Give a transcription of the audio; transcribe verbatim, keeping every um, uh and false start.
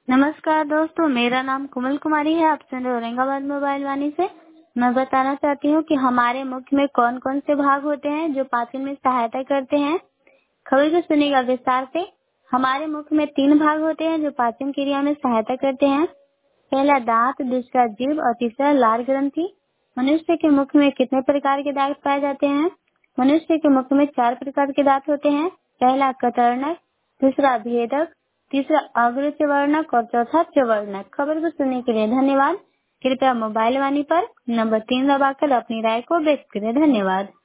नमस्कार दोस्तों, मेरा नाम कोमल कुमारी है। आप सुन रहे हो औरंगाबाद मोबाइल वाणी से। मैं बताना चाहती हूँ कि हमारे मुख में कौन कौन से भाग होते हैं जो पाचन में सहायता करते हैं। खबर को सुनिएगा विस्तार से। हमारे मुख में तीन भाग होते हैं जो पाचन क्रिया में सहायता करते हैं। पहला दांत, दूसरा जीभ और तीसरा लार ग्रंथि। मनुष्य के मुख में कितने प्रकार के दांत पाए जाते हैं? मनुष्य के मुख में चार प्रकार के दांत होते हैं। पहला कतर्णक, दूसरा भेदक, तीसरा अग्र च्यवर्णक और चौथा च्यवर्णक। खबर को सुनने के लिए धन्यवाद। कृपया मोबाइल वाणी पर नंबर तीन दबाकर अपनी राय को व्यक्त करें। धन्यवाद।